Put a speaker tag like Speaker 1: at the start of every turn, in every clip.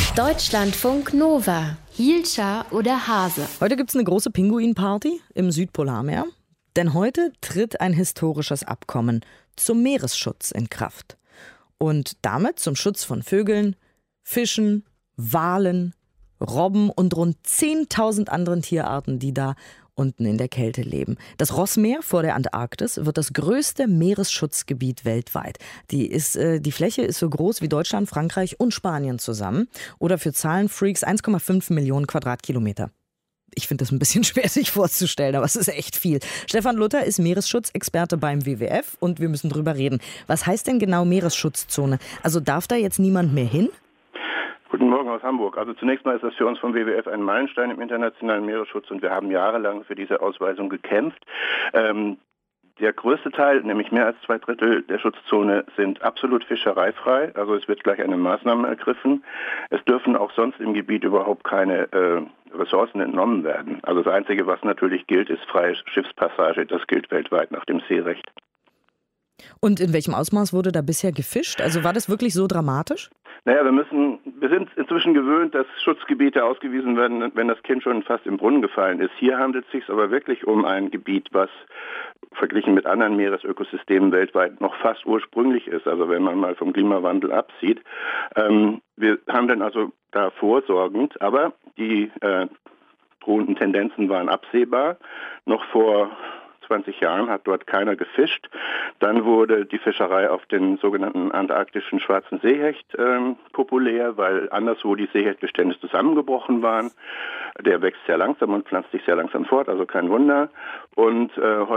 Speaker 1: Deutschlandfunk Nova. Hielscher oder Hase?
Speaker 2: Heute gibt es eine große Pinguinparty im Südpolarmeer. Denn heute tritt ein historisches Abkommen zum Meeresschutz in Kraft. Und damit zum Schutz von Vögeln, Fischen, Walen, Robben und rund 10.000 anderen Tierarten, die da unten in der Kälte leben. Das Rossmeer vor der Antarktis wird das größte Meeresschutzgebiet weltweit. Die Fläche ist so groß wie Deutschland, Frankreich und Spanien zusammen. Oder für Zahlenfreaks 1,5 Millionen Quadratkilometer. Ich finde das ein bisschen schwer, sich vorzustellen, aber es ist echt viel. Stefan Luther ist Meeresschutzexperte beim WWF und wir müssen drüber reden. Was heißt denn genau Meeresschutzzone? Also darf da jetzt niemand mehr hin?
Speaker 3: Guten Morgen aus Hamburg. Also zunächst mal ist das für uns vom WWF ein Meilenstein im internationalen Meeresschutz und wir haben jahrelang für diese Ausweisung gekämpft. Der größte Teil, nämlich mehr als 2/3 der Schutzzone, sind absolut fischereifrei. Also es wird gleich eine Maßnahme ergriffen. Es dürfen auch sonst im Gebiet überhaupt keine Ressourcen entnommen werden. Also das Einzige, was natürlich gilt, ist freie Schiffspassage. Das gilt weltweit nach dem Seerecht.
Speaker 2: Und in welchem Ausmaß wurde da bisher gefischt? Also war das wirklich so dramatisch?
Speaker 3: Naja, wir sind inzwischen gewöhnt, dass Schutzgebiete ausgewiesen werden, wenn das Kind schon fast im Brunnen gefallen ist. Hier handelt es sich aber wirklich um ein Gebiet, was verglichen mit anderen Meeresökosystemen weltweit noch fast ursprünglich ist. Also wenn man mal vom Klimawandel absieht. Wir handeln also da vorsorgend, aber die drohenden Tendenzen waren absehbar. Noch vor 20 Jahren hat dort keiner gefischt. Dann wurde die Fischerei auf den sogenannten antarktischen schwarzen Seehecht populär, weil anderswo die Seehechtbestände zusammengebrochen waren. Der wächst sehr langsam und pflanzt sich sehr langsam fort, also kein Wunder. Und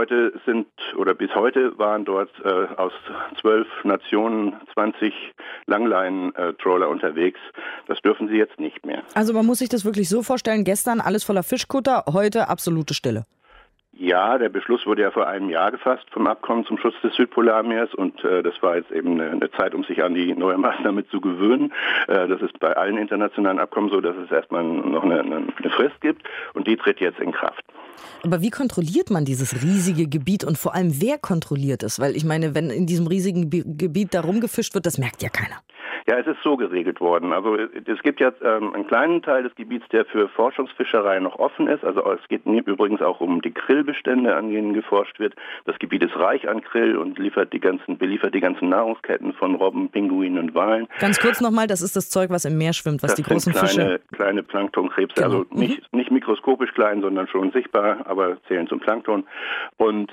Speaker 3: bis heute waren dort aus 12 Nationen 20 Langleinen-Trawler unterwegs. Das dürfen sie jetzt nicht mehr.
Speaker 2: Also man muss sich das wirklich so vorstellen, gestern alles voller Fischkutter, heute absolute Stille.
Speaker 3: Ja, der Beschluss wurde ja vor einem Jahr gefasst vom Abkommen zum Schutz des Südpolarmeers und das war jetzt eben eine Zeit, um sich an die neue Maßnahme zu gewöhnen. Das ist bei allen internationalen Abkommen so, dass es erstmal noch eine Frist gibt und die tritt jetzt in Kraft.
Speaker 2: Aber wie kontrolliert man dieses riesige Gebiet und vor allem wer kontrolliert es? Weil ich meine, wenn in diesem riesigen Gebiet da rumgefischt wird, das merkt ja keiner.
Speaker 3: Ja, es ist so geregelt worden. Also es gibt jetzt einen kleinen Teil des Gebiets, der für Forschungsfischerei noch offen ist. Also es geht übrigens auch um die Krillbestände, an denen geforscht wird. Das Gebiet ist reich an Krill und beliefert die ganzen Nahrungsketten von Robben, Pinguinen und Walen.
Speaker 2: Ganz kurz nochmal, das ist das Zeug, was im Meer schwimmt, was die großen Fische...
Speaker 3: Kleine Planktonkrebse,
Speaker 2: genau.
Speaker 3: Also nicht mikroskopisch klein, sondern schon sichtbar, aber zählen zum Plankton. Und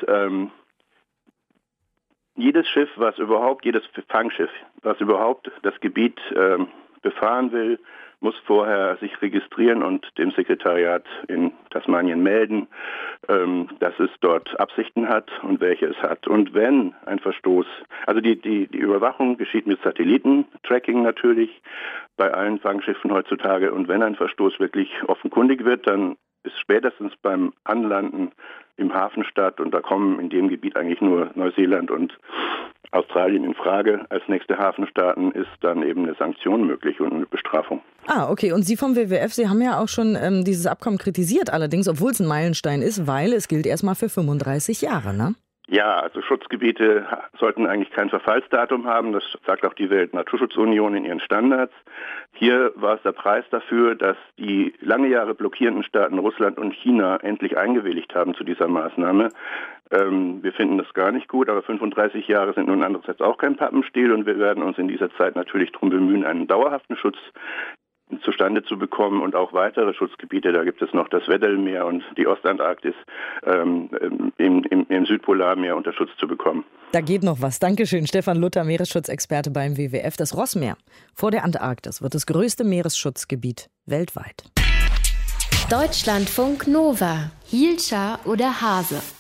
Speaker 3: jedes Fangschiff, was überhaupt das Gebiet befahren will, muss vorher sich registrieren und dem Sekretariat in Tasmanien melden, dass es dort Absichten hat und welche es hat. Und wenn ein Verstoß, also die Überwachung geschieht mit Satellitentracking natürlich bei allen Fangschiffen heutzutage, und wenn ein Verstoß wirklich offenkundig wird, dann ist spätestens beim Anlanden im Hafenstadt, und da kommen in dem Gebiet eigentlich nur Neuseeland und Australien in Frage als nächste Hafenstaaten, ist dann eben eine Sanktion möglich und eine Bestrafung.
Speaker 2: Okay. Und Sie vom WWF, Sie haben ja auch schon dieses Abkommen kritisiert, allerdings, obwohl es ein Meilenstein ist, weil es gilt erstmal für 35 Jahre, ne?
Speaker 3: Ja, also Schutzgebiete sollten eigentlich kein Verfallsdatum haben. Das sagt auch die Weltnaturschutzunion in ihren Standards. Hier war es der Preis dafür, dass die lange Jahre blockierenden Staaten Russland und China endlich eingewilligt haben zu dieser Maßnahme. Wir finden das gar nicht gut, aber 35 Jahre sind nun andererseits auch kein Pappenstiel und wir werden uns in dieser Zeit natürlich darum bemühen, einen dauerhaften Schutz zustande zu bekommen und auch weitere Schutzgebiete. Da gibt es noch das Weddellmeer und die Ostantarktis im Südpolarmeer unter Schutz zu bekommen.
Speaker 2: Da geht noch was. Dankeschön, Stefan Luther, Meeresschutzexperte beim WWF. Das Rossmeer vor der Antarktis wird das größte Meeresschutzgebiet weltweit.
Speaker 1: Deutschlandfunk Nova. Hielscher oder Hase?